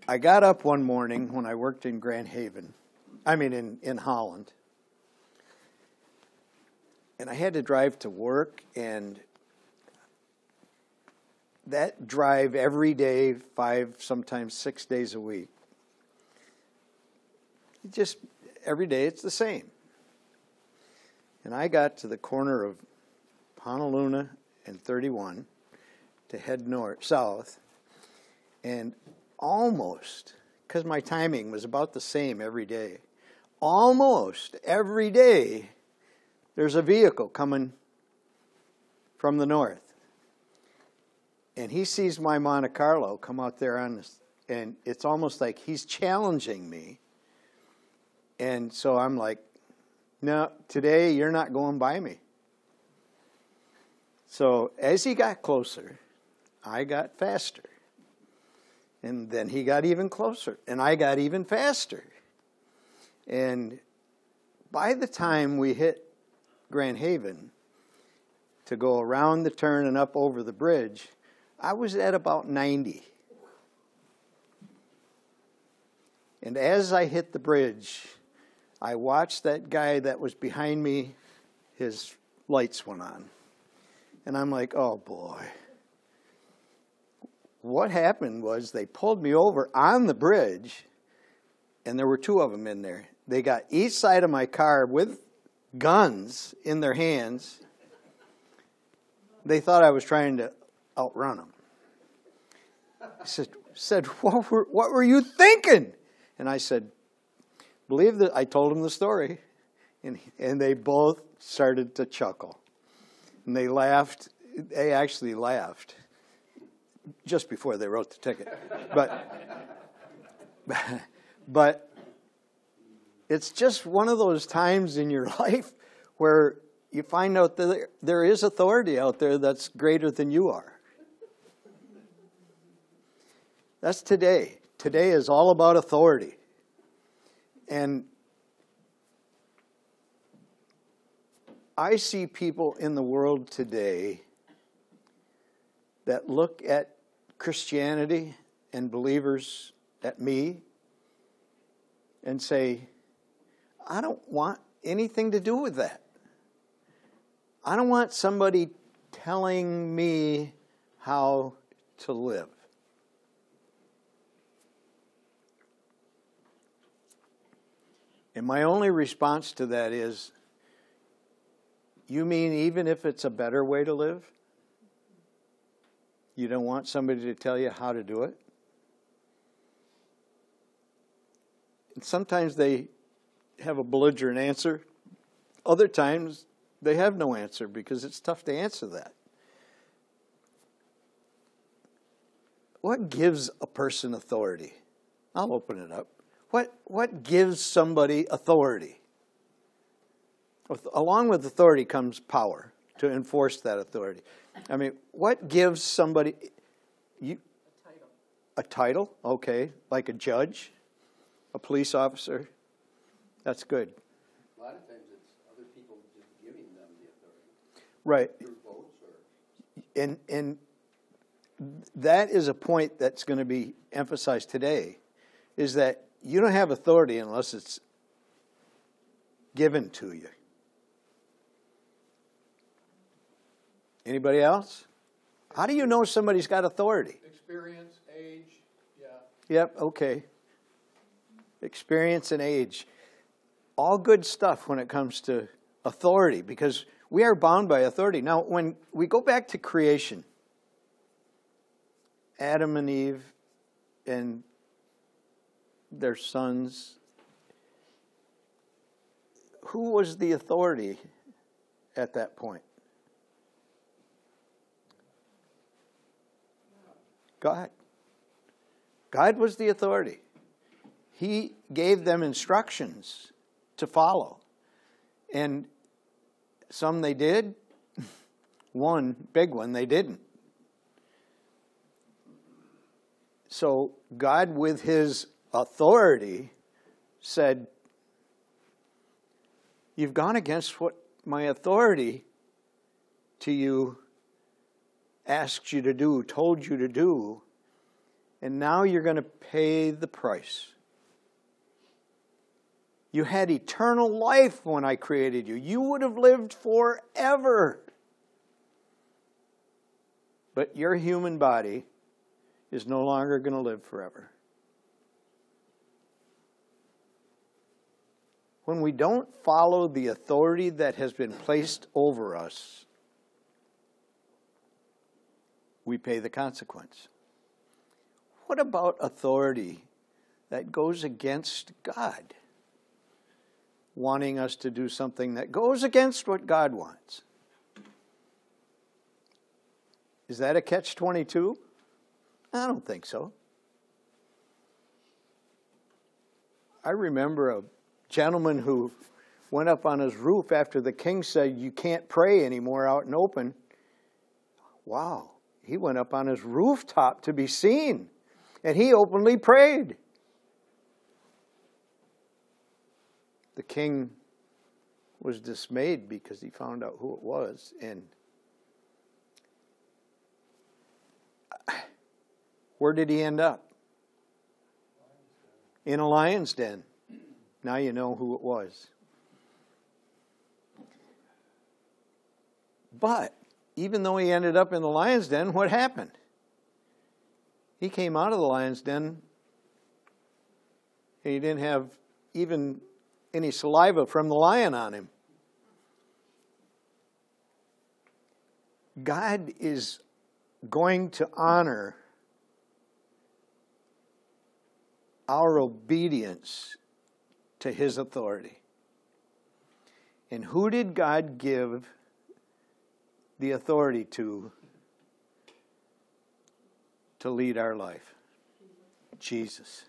I got up one morning when I worked in Grand Haven, in Holland, and I had to drive to work, and that drive every day, 5, sometimes 6 days a week, just every day it's the same. And I got to the corner of Honolulu and 31 to head south, and almost, because my timing was about the same every day, almost every day there's a vehicle coming from the north. And he sees my Monte Carlo come out there and it's almost like he's challenging me. And so I'm like, no, today you're not going by me. So as he got closer, I got faster. And then he got even closer, and I got even faster. And by the time we hit Grand Haven to go around the turn and up over the bridge, I was at about 90. And as I hit the bridge, I watched that guy that was behind me, his lights went on. And I'm like, oh boy. What happened was they pulled me over on the bridge, and there were 2 of them in there. They got each side of my car with guns in their hands. They thought I was trying to outrun them. I said, what were you thinking? And I said, believe that I told them the story. And they both started to chuckle. And they laughed. They actually laughed just before they wrote the ticket. But it's just one of those times in your life where you find out that there is authority out there that's greater than you are. That's today. Today is all about authority. And I see people in the world today that look at Christianity and believers, at me, and say, I don't want anything to do with that. I don't want somebody telling me how to live. And my only response to that is, you mean even if it's a better way to live, you don't want somebody to tell you how to do it? And sometimes they have a belligerent answer. Other times they have no answer because it's tough to answer that. What gives a person authority? I'll open it up. What gives somebody authority? Along with authority comes power to enforce that authority. I mean, what gives somebody A title. a title? Okay, like a judge, a police officer. That's good. A lot of times it's other people just giving them the authority. Right. Through votes or... And that is a point that's going to be emphasized today, is that you don't have authority unless it's given to you. Anybody else? How do you know somebody's got authority? Experience, age, yeah. Yep, okay. Experience and age. All good stuff when it comes to authority, because we are bound by authority. Now, when we go back to creation, Adam and Eve and their sons, who was the authority at that point? God. God was the authority. He gave them instructions to follow. And some they did, one big one they didn't. So God, with his authority, said, you've gone against what my authority to you asked you to do, told you to do, and And now you're going to pay the price. You had eternal life when I created you. You would have lived forever. But your human body is no longer going to live forever. When we don't follow the authority that has been placed over us, we pay the consequence. What about authority that goes against God? Wanting us to do something that goes against what God wants. Is that a catch-22? I don't think so. I remember a gentleman who went up on his roof after the king said, you can't pray anymore out in open. Wow. He went up on his rooftop to be seen. And he openly prayed. The king was dismayed because he found out who it was. And where did he end up? In a lion's den. Now you know who it was. But even though he ended up in the lion's den, what happened? He came out of the lion's den and he didn't have even any saliva from the lion on him. God is going to honor our obedience to His authority. And who did God give the authority to lead our life? Jesus.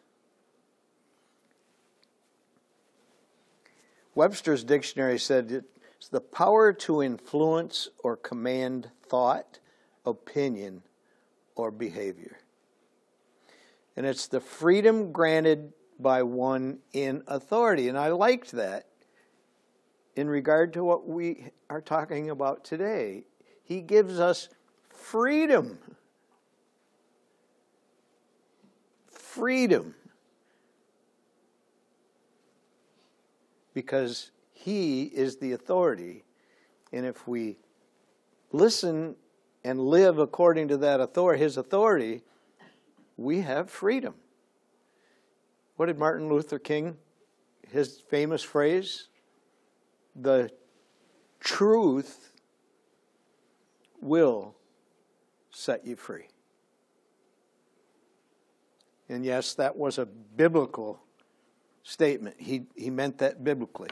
Webster's dictionary said it's the power to influence or command thought, opinion, or behavior. And it's the freedom granted by one in authority. And I liked that in regard to what we are talking about today. He gives us freedom. Freedom. Because He is the authority. And if we listen and live according to that authority, His authority, we have freedom. What did Martin Luther King, his famous phrase? The truth will set you free. And yes, that was a biblical statement. He meant that biblically.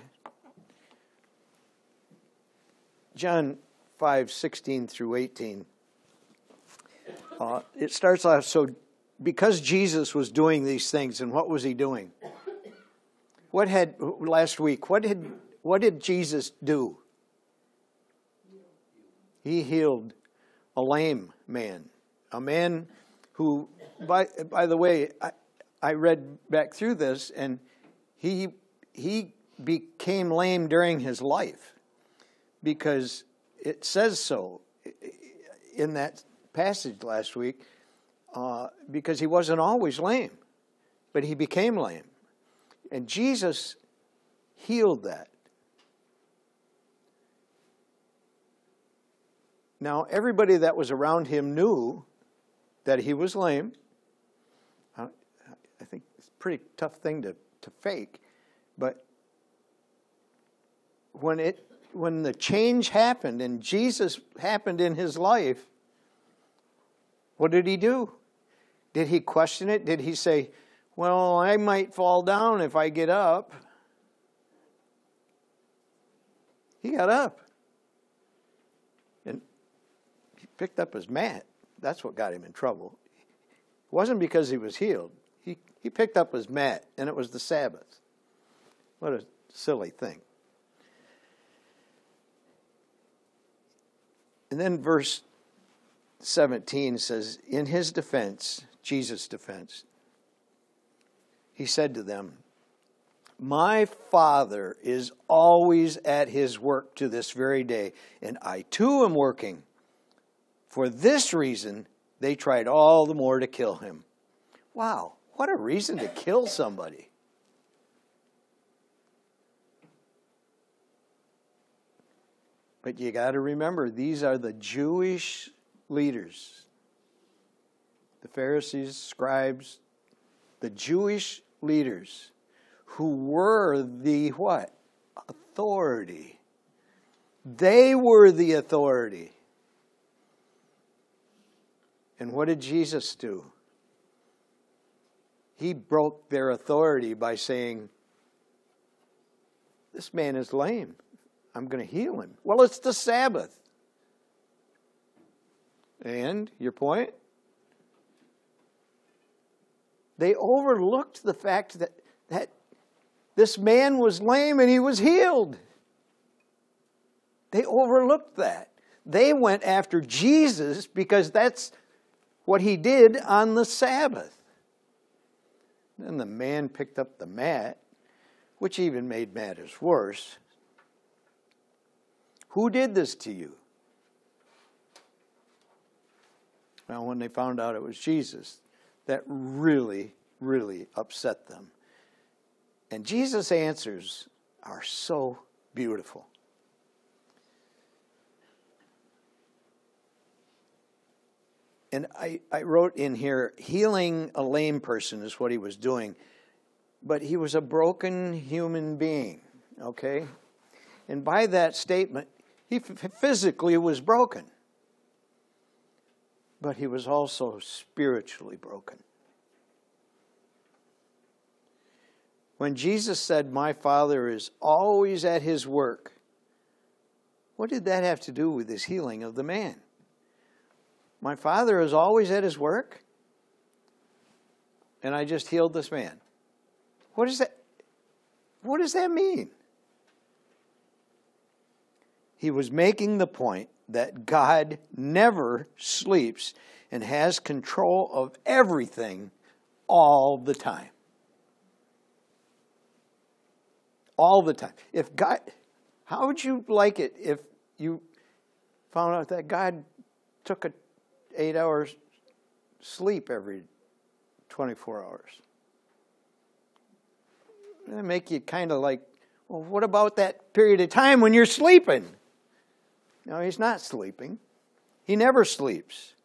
John 5:16 through 18. It starts off, so because Jesus was doing these things, and what was He doing? Last week, what did Jesus do? He healed a lame man. A man who, by the way, I read back through this, and he became lame during his life because it says so in that passage last week, because he wasn't always lame, but he became lame. And Jesus healed that. Now, everybody that was around him knew that he was lame. I think it's a pretty tough thing to fake. But when the change happened and Jesus happened in his life, what did he do? Did he question it? Did he say, well, I might fall down if I get up? He got up. And he picked up his mat. That's what got him in trouble. It wasn't because he was healed. He picked up his mat, and it was the Sabbath. What a silly thing. And then verse 17 says, in his defense, Jesus' defense, he said to them, my Father is always at His work to this very day, and I too am working. For this reason, they tried all the more to kill Him. Wow, what a reason to kill somebody. But you got to remember, these are the Jewish leaders. The Pharisees, scribes, the Jewish leaders who were the what? Authority. They were the authority. And what did Jesus do? He broke their authority by saying, this man is lame. I'm going to heal him. Well, it's the Sabbath. And your point? They overlooked the fact that this man was lame and he was healed. They overlooked that. They went after Jesus because that's what he did on the Sabbath. Then the man picked up the mat, which even made matters worse. Who did this to you? Well, when they found out it was Jesus, that really, really upset them. And Jesus' answers are so beautiful. And I wrote in here, healing a lame person is what he was doing. But he was a broken human being, okay? And by that statement, he physically was broken. But he was also spiritually broken. When Jesus said, my Father is always at his work, what did that have to do with his healing of the man? My Father is always at his work, and I just healed this man. What does that mean? He was making the point that God never sleeps and has control of everything all the time. All the time. If God, how would you like it if you found out that God took 8 hours sleep every 24 hours? It'd make you kind of like, well, what about that period of time when you're sleeping? No, he's not sleeping. He never sleeps.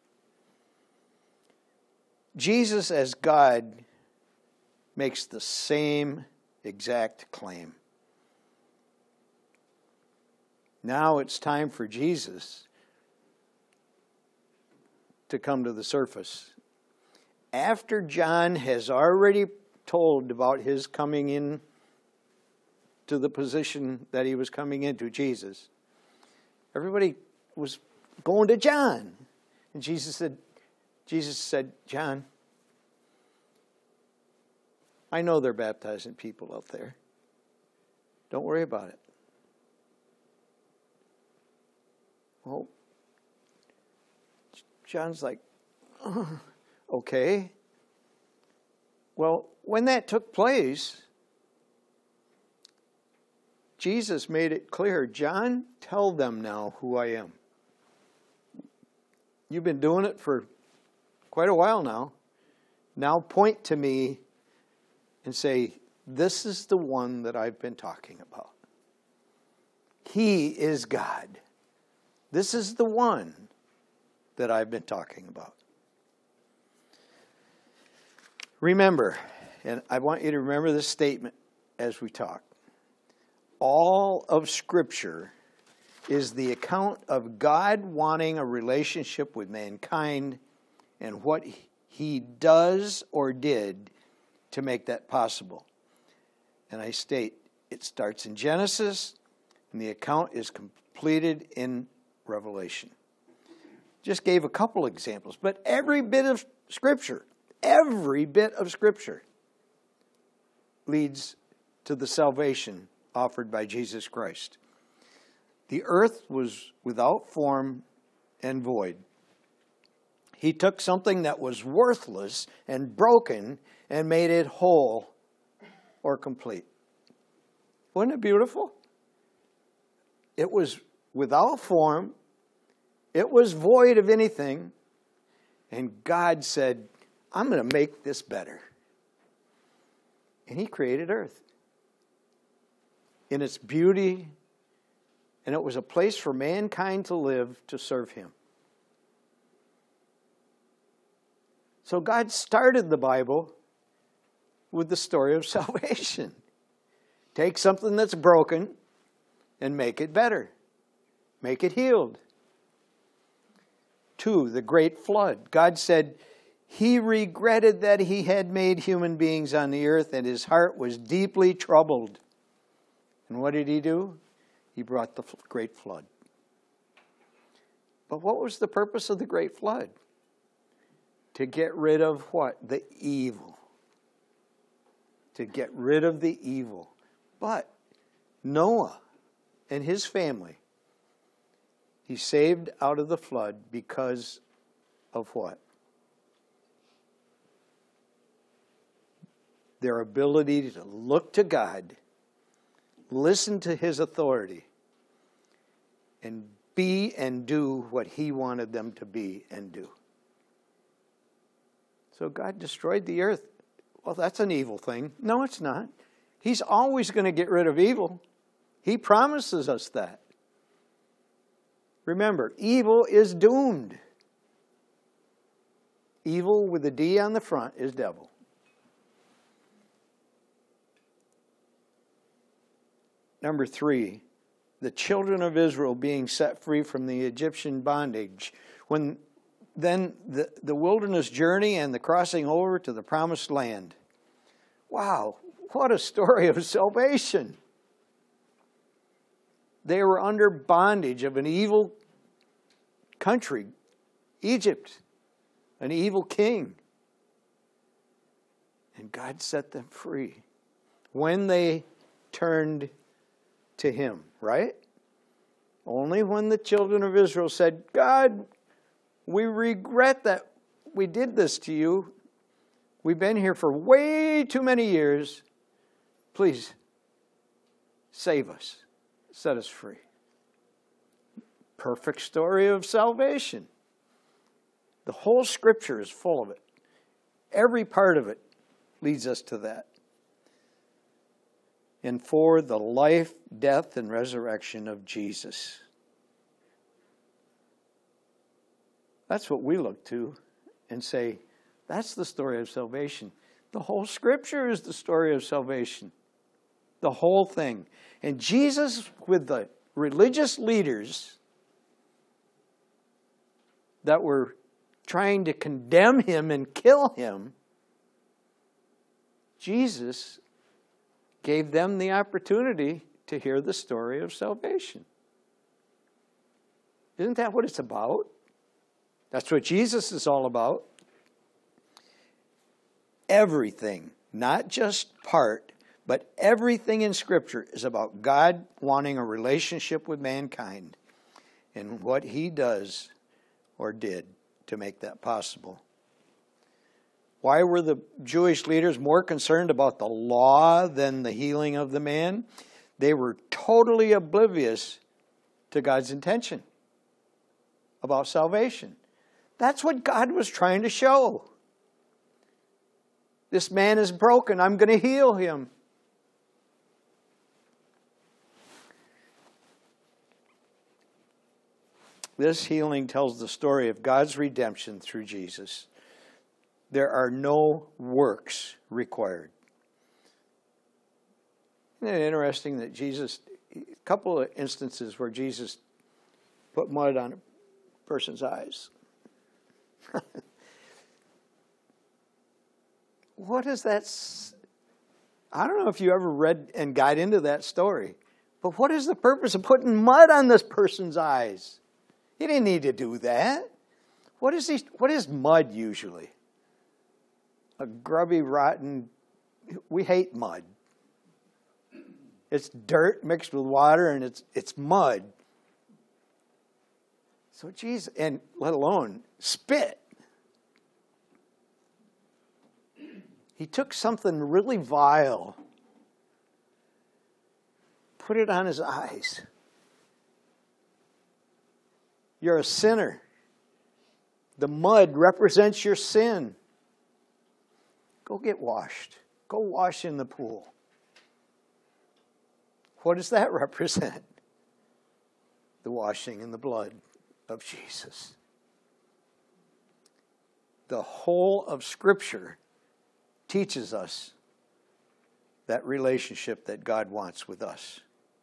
Jesus as God makes the same exact claim. Now it's time for Jesus to come to the surface. After John has already told about his coming in to the position that he was coming into, Jesus, everybody was going to John. And Jesus said, John, I know they're baptizing people out there. Don't worry about it. Well, John's like, okay. Well, when that took place, Jesus made it clear, John, tell them now who I am. You've been doing it for quite a while now. Now point to me and say, this is the one that I've been talking about. He is God. This is the one that I've been talking about. Remember, and I want you to remember this statement as we talk. All of Scripture is the account of God wanting a relationship with mankind and what he does or did to make that possible. And I state, it starts in Genesis, and the account is completed in Revelation. Just gave a couple examples, but every bit of Scripture leads to the salvation offered by Jesus Christ. The earth was without form and void. He took something that was worthless and broken and made it whole or complete. Wasn't it beautiful? It was without form. It was void of anything. And God said, I'm going to make this better. And he created earth in its beauty, and it was a place for mankind to live, to serve him. So God started the Bible with the story of salvation. Take something that's broken and make it better. Make it healed. 2, the great flood. God said he regretted that he had made human beings on the earth, and his heart was deeply troubled. And what did he do? He brought the great flood. But what was the purpose of the great flood? To get rid of what? The evil. To get rid of the evil. But Noah and his family, he saved out of the flood because of what? Their ability to look to God, listen to his authority, and be and do what he wanted them to be and do. So God destroyed the earth. Well, that's an evil thing. No, it's not. He's always going to get rid of evil. He promises us that. Remember, evil is doomed. Evil with a D on the front is devil. Number 3, the children of Israel being set free from the Egyptian bondage. Then the wilderness journey and the crossing over to the promised land. Wow, what a story of salvation. They were under bondage of an evil country, Egypt, an evil king. And God set them free when they turned to him, right? Only when the children of Israel said, God, we regret that we did this to you. We've been here for way too many years. Please, save us. Set us free. Perfect story of salvation. The whole Scripture is full of it. Every part of it leads us to that. And 4, the life, death, and resurrection of Jesus. That's what we look to and say, that's the story of salvation. The whole Scripture is the story of salvation. The whole thing. And Jesus, with the religious leaders that were trying to condemn him and kill him, Jesus gave them the opportunity to hear the story of salvation. Isn't that what it's about? That's what Jesus is all about. Everything, not just part, but everything in Scripture is about God wanting a relationship with mankind and what he does or did to make that possible. Why were the Jewish leaders more concerned about the law than the healing of the man? They were totally oblivious to God's intention about salvation. That's what God was trying to show. This man is broken. I'm going to heal him. This healing tells the story of God's redemption through Jesus. There are no works required. Isn't it interesting that Jesus, a couple of instances where Jesus put mud on a person's eyes. What is that? I don't know if you ever read and got into that story, but what is the purpose of putting mud on this person's eyes? He didn't need to do that. What is mud usually? A grubby, rotten, we hate mud. It's dirt mixed with water, and it's mud. So Jesus, and let alone spit. He took something really vile, put it on his eyes. You're a sinner. The mud represents your sin. Go get washed. Go wash in the pool. What does that represent? The washing in the blood of Jesus. The whole of Scripture teaches us that relationship that God wants with us.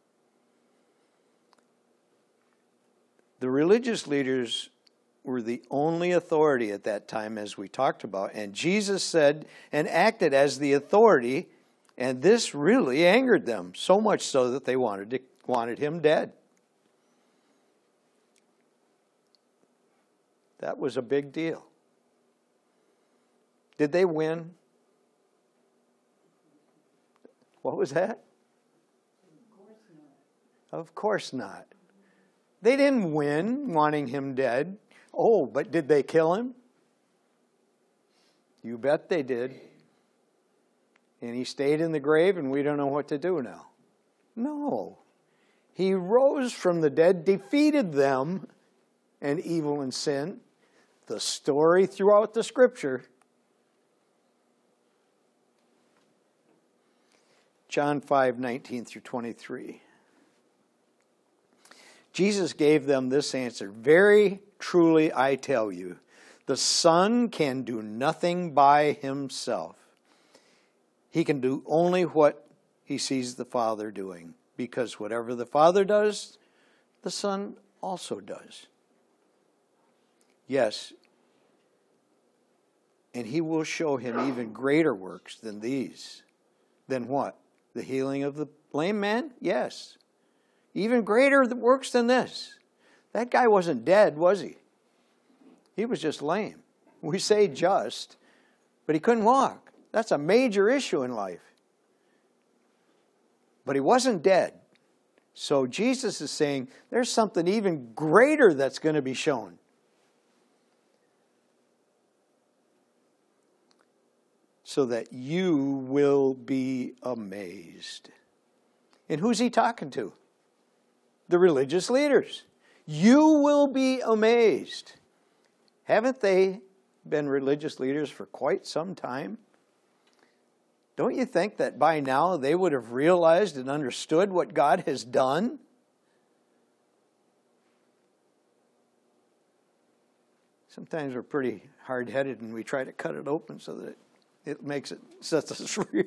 The religious leaders were the only authority at that time, as we talked about, and Jesus said and acted as the authority, and this really angered them, so much so that they wanted him dead. That was a big deal. Did they win? What was that? Of course not. They didn't win wanting him dead. Oh, but did they kill him? You bet they did. And he stayed in the grave and we don't know what to do now. No. He rose from the dead, defeated them and evil and sin. The story throughout the Scripture. John 5:19 through 23. Jesus gave them this answer. Very truly I tell you, the Son can do nothing by himself. He can do only what he sees the Father doing. Because whatever the Father does, the Son also does. Yes. And he will show him even greater works than these. Than what? The healing of the lame man? Yes. Even greater works than this. That guy wasn't dead, was he? He was just lame. We say just, but he couldn't walk. That's a major issue in life. But he wasn't dead. So Jesus is saying there's something even greater that's going to be shown. So that you will be amazed. And who's he talking to? The religious leaders. You will be amazed. Haven't they been religious leaders for quite some time? Don't you think that by now they would have realized and understood what God has done? Sometimes we're pretty hard-headed and we try to cut it open so that it sets us free.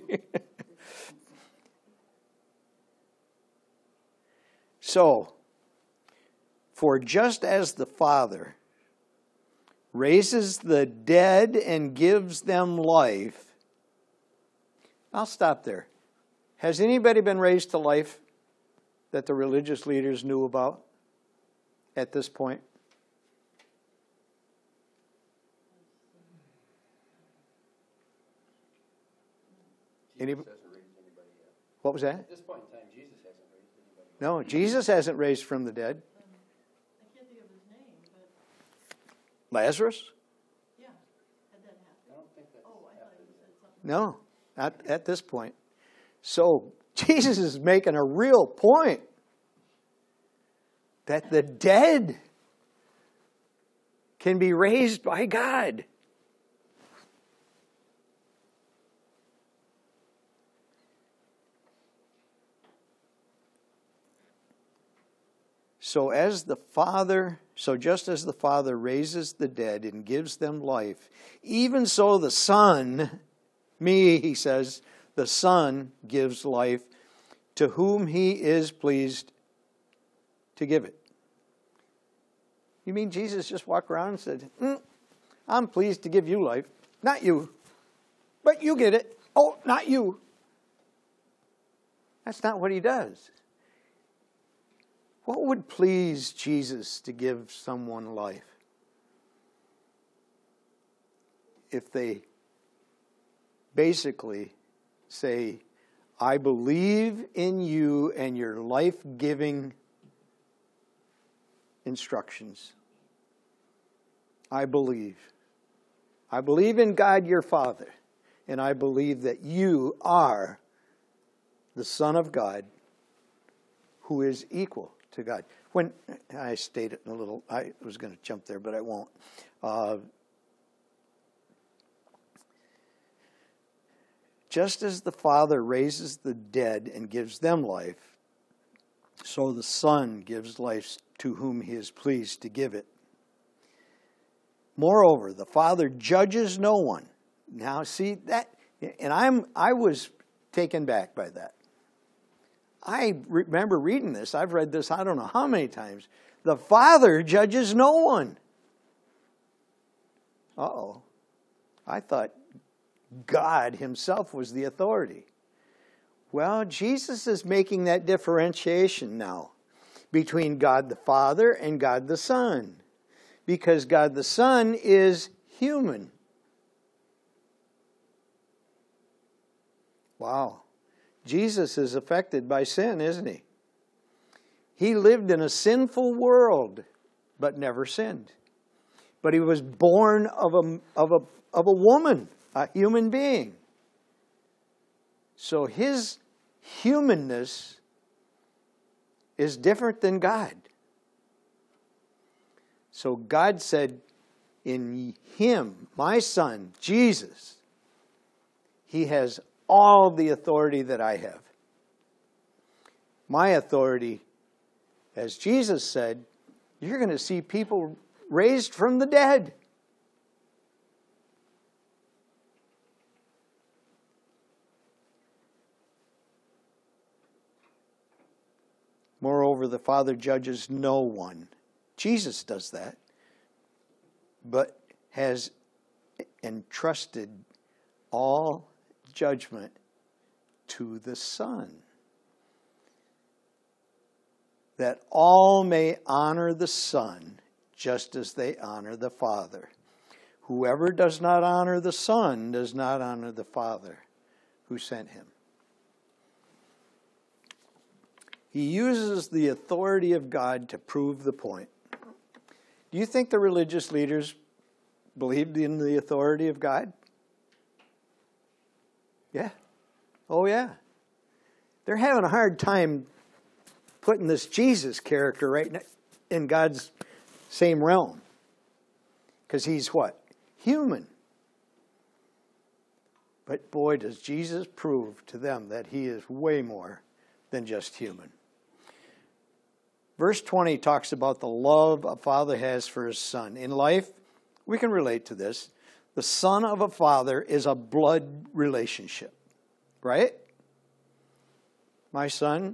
So, for just as the Father raises the dead and gives them life, I'll stop there. Has anybody been raised to life that the religious leaders knew about at this point? Jesus hasn't raised anybody yet. What was that? At this point in time, Jesus hasn't raised anybody yet. No, Jesus hasn't raised from the dead. I can't think of his name, but, Lazarus? yeah, had that happened? I don't think that's Oh, I thought you said something. No, not at this point. So Jesus is making a real point that the dead can be raised by God. So just as the Father raises the dead and gives them life, even so the Son, he says, the Son gives life to whom he is pleased to give it. You mean Jesus just walked around and said, I'm pleased to give you life. Not you, but you get it. Oh, not you. That's not what he does. What would please Jesus to give someone life? If they basically say, I believe in you and your life-giving instructions. I believe. I believe in God your Father, and I believe that you are the Son of God who is equal to God. When I stated a little, I was going to jump there, but I won't. Just as the Father raises the dead and gives them life, so the Son gives life to whom he is pleased to give it. Moreover, the Father judges no one. Now see that, and I was taken back by that. I remember reading this. I've read this I don't know how many times. The Father judges no one. Uh-oh. I thought God himself was the authority. Well, Jesus is making that differentiation now between God the Father and God the Son. Because God the Son is human. Wow. Jesus is affected by sin, isn't he? He lived in a sinful world, but never sinned. But he was born of a woman, a human being. So his humanness is different than God. So God said, in him, my Son, Jesus, he has all the authority that I have. My authority, as Jesus said, you're going to see people raised from the dead. Moreover, the Father judges no one. Jesus does that, but has entrusted all judgment to the Son, that all may honor the Son just as they honor the Father. Whoever does not honor the Son does not honor the Father who sent him. He uses the authority of God to prove the point. Do you think the religious leaders believed in the authority of God? Yeah. Oh, yeah. They're having a hard time putting this Jesus character right in God's same realm. Because he's what? Human. But boy, does Jesus prove to them that he is way more than just human. Verse 20 talks about the love a father has for his son. In life, we can relate to this. The son of a father is a blood relationship, right? My sons,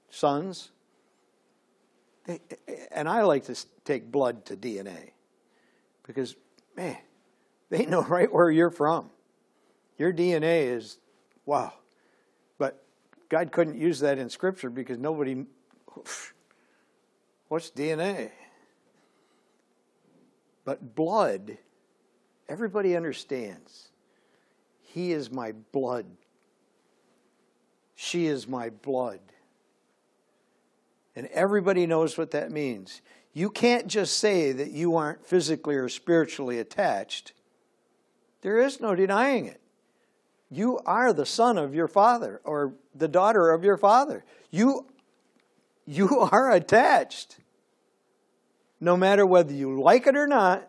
and I like to take blood to DNA because, man, they know right where you're from. Your DNA is, wow. But God couldn't use that in Scripture because nobody... What's DNA? But blood, everybody understands. He is my blood. She is my blood. And everybody knows what that means. You can't just say that you aren't physically or spiritually attached. There is no denying it. You are the son of your father or the daughter of your father. You are attached. No matter whether you like it or not,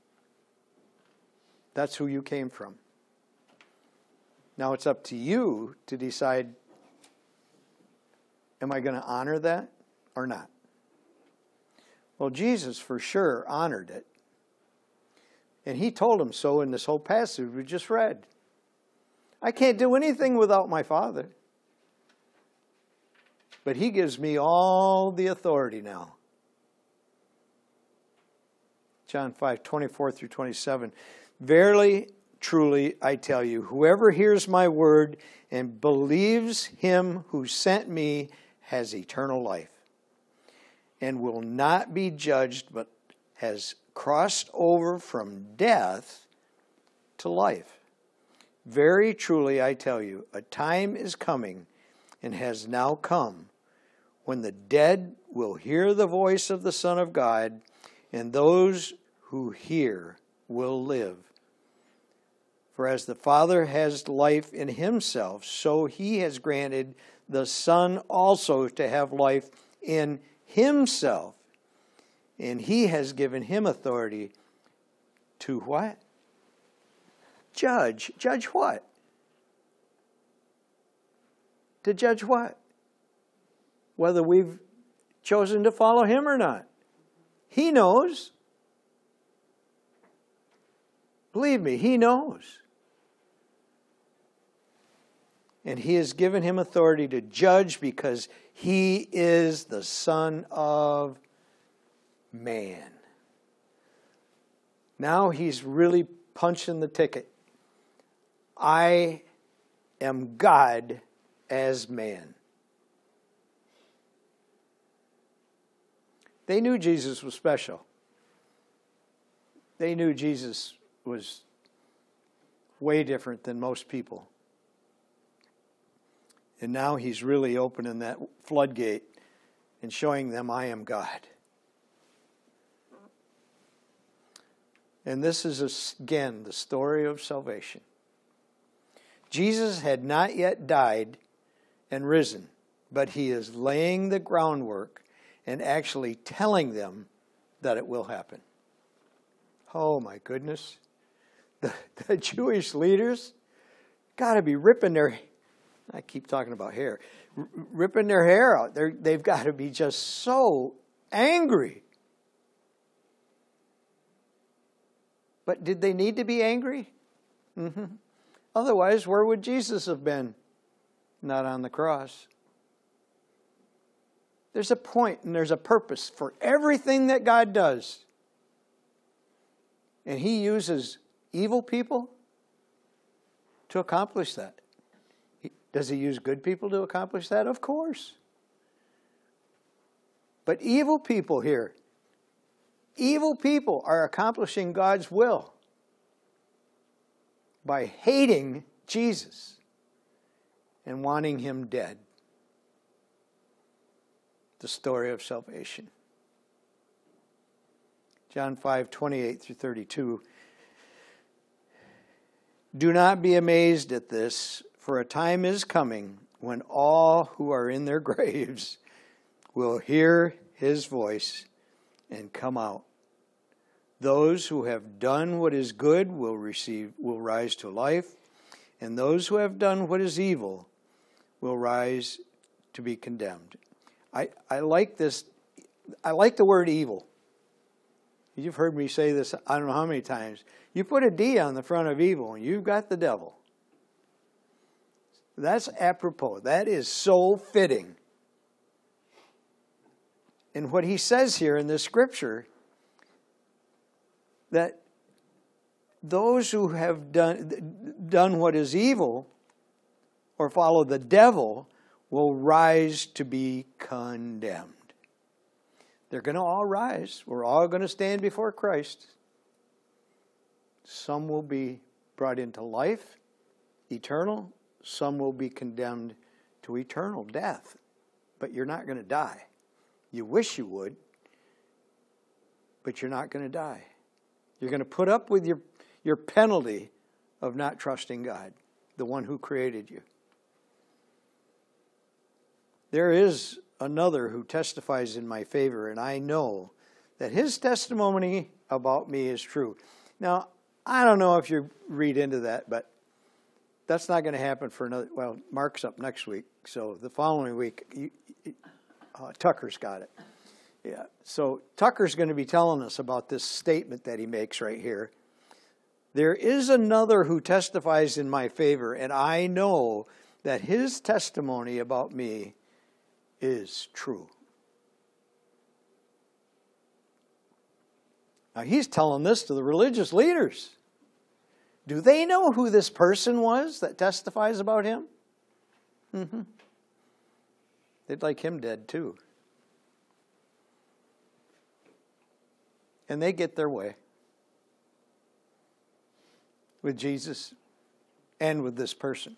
that's who you came from. Now it's up to you to decide, am I going to honor that or not? Well, Jesus for sure honored it. And he told him so in this whole passage we just read. I can't do anything without my Father. But he gives me all the authority now. John 5:24-27. Verily, truly, I tell you, whoever hears my word and believes him who sent me has eternal life and will not be judged, but has crossed over from death to life. Very truly, I tell you, a time is coming and has now come when the dead will hear the voice of the Son of God, and those who hear will live. For as the Father has life in himself, so he has granted the Son also to have life in himself. And he has given him authority to what? Judge. Judge what? To judge what? Whether we've chosen to follow him or not. He knows. Believe me, he knows. And he has given him authority to judge because he is the Son of Man. Now he's really punching the ticket. I am God as man. They knew Jesus was special. They knew Jesus was way different than most people. And now he's really opening that floodgate and showing them, I am God. And this is, again, the story of salvation. Jesus had not yet died and risen, but he is laying the groundwork and actually telling them that it will happen. Oh my goodness. The Jewish leaders got to be ripping their, I keep talking about hair, ripping their hair out. They've got to be just so angry. But did they need to be angry? Mm-hmm. Otherwise, where would Jesus have been? Not on the cross. There's a point and there's a purpose for everything that God does. And he uses evil people to accomplish that. Does he use good people to accomplish that? Of course. But evil people here, evil people are accomplishing God's will by hating Jesus and wanting him dead. The story of salvation. John 5:28-32. Do not be amazed at this, for a time is coming when all who are in their graves will hear his voice and come out. Those who have done what is good will rise to life, and those who have done what is evil will rise to be condemned. I like this. I like the word evil. You've heard me say this I don't know how many times. You put a D on the front of evil and you've got the devil. That's apropos. That is so fitting. And what he says here in this scripture, that those who have done what is evil or follow the devil will rise to be condemned. They're going to all rise. We're all going to stand before Christ. Some will be brought into life, eternal. Some will be condemned to eternal death. But you're not going to die. You wish you would, but you're not going to die. You're going to put up with your penalty of not trusting God, the one who created you. There is another who testifies in my favor, and I know that his testimony about me is true. Now, I don't know if you read into that, but that's not going to happen for another, well, Mark's up next week, so the following week, Tucker's got it. Yeah, so Tucker's going to be telling us about this statement that he makes right here. There is another who testifies in my favor, and I know that his testimony about me is true. Now he's telling this to the religious leaders. Do they know who this person was that testifies about him? Mm-hmm. They'd like him dead too. And they get their way with Jesus and with this person.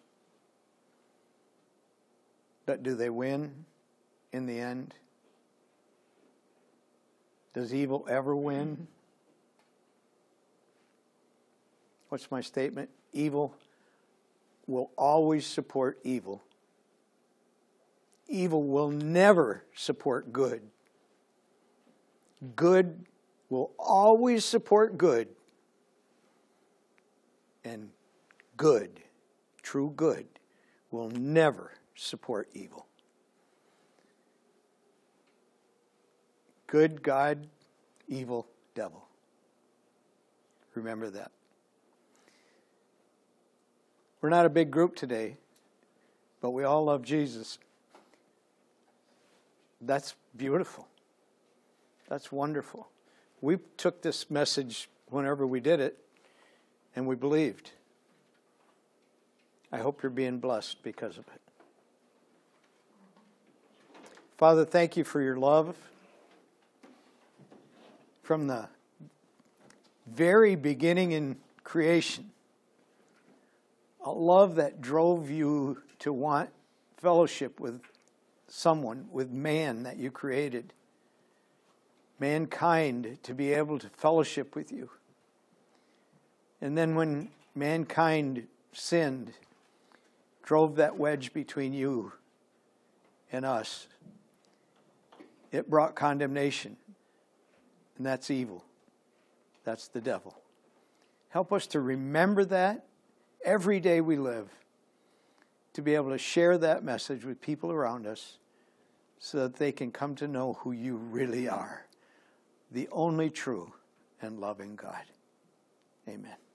But do they win in the end? Does evil ever win? What's my statement? Evil will always support evil. Evil will never support good. Good will always support good. And good, true good, will never support evil. Good God, evil devil. Remember that. We're not a big group today, but we all love Jesus. That's beautiful. That's wonderful. We took this message whenever we did it, and we believed. I hope you're being blessed because of it. Father, thank you for your love. From the very beginning in creation, a love that drove you to want fellowship with someone, with man that you created. Mankind to be able to fellowship with you. And then when mankind sinned, drove that wedge between you and us, it brought condemnation. And that's evil. That's the devil. Help us to remember that every day we live, to be able to share that message with people around us so that they can come to know who you really are, the only true and loving God. Amen.